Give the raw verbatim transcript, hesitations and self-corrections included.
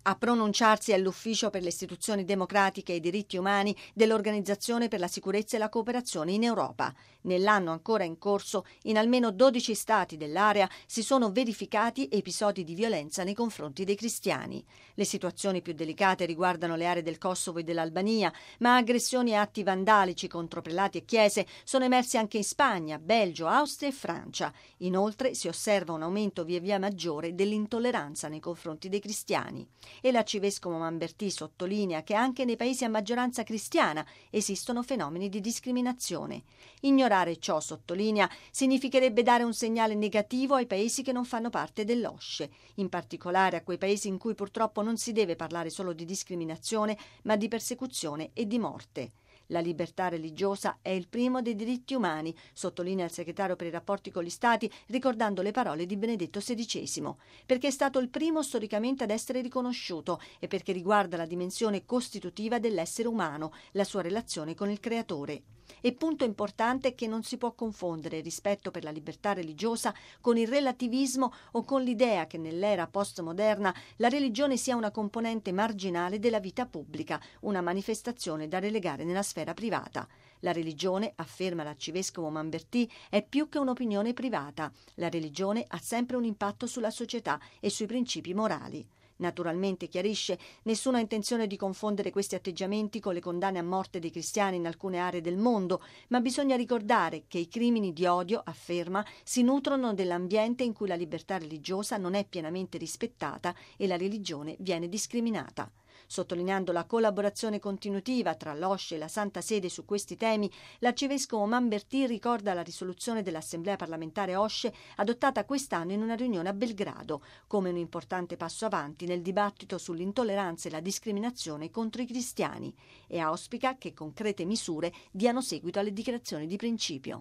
A pronunciarsi all'Ufficio per le istituzioni democratiche e i diritti umani dell'Organizzazione per la sicurezza e la cooperazione in Europa. Nell'anno ancora in corso, in almeno dodici stati dell'area si sono verificati episodi di violenza nei confronti dei cristiani. Le situazioni più delicate riguardano le aree del Kosovo e dell'Albania, ma aggressioni e atti vandalici contro prelati e chiese sono emersi anche in Spagna, Belgio, Austria e Francia. Inoltre si osserva un aumento via via maggiore dell'intolleranza nei confronti dei cristiani. E l'arcivescovo Manbertì sottolinea che anche nei paesi a maggioranza cristiana esistono fenomeni di discriminazione. Ignorare ciò, sottolinea, significherebbe dare un segnale negativo ai paesi che non fanno parte dell'OSCE, in particolare a quei paesi in cui purtroppo non si deve parlare solo di discriminazione, ma di persecuzione e di morte. La libertà religiosa è il primo dei diritti umani, sottolinea il segretario per i rapporti con gli Stati, ricordando le parole di Benedetto sedicesimo, perché è stato il primo storicamente ad essere riconosciuto e perché riguarda la dimensione costitutiva dell'essere umano, la sua relazione con il Creatore. E punto importante è che non si può confondere il rispetto per la libertà religiosa con il relativismo o con l'idea che nell'era postmoderna la religione sia una componente marginale della vita pubblica, una manifestazione da relegare nella sfera privata. La religione, afferma l'arcivescovo Manbertì, è più che un'opinione privata. La religione ha sempre un impatto sulla società e sui principi morali. Naturalmente, chiarisce, nessuno ha intenzione di confondere questi atteggiamenti con le condanne a morte dei cristiani in alcune aree del mondo, ma bisogna ricordare che i crimini di odio, afferma, si nutrono dell'ambiente in cui la libertà religiosa non è pienamente rispettata e la religione viene discriminata. Sottolineando la collaborazione continuativa tra l'OSCE e la Santa Sede su questi temi, l'arcivescovo Manbertì ricorda la risoluzione dell'Assemblea parlamentare OSCE adottata quest'anno in una riunione a Belgrado come un importante passo avanti nel dibattito sull'intolleranza e la discriminazione contro i cristiani e auspica che concrete misure diano seguito alle dichiarazioni di principio.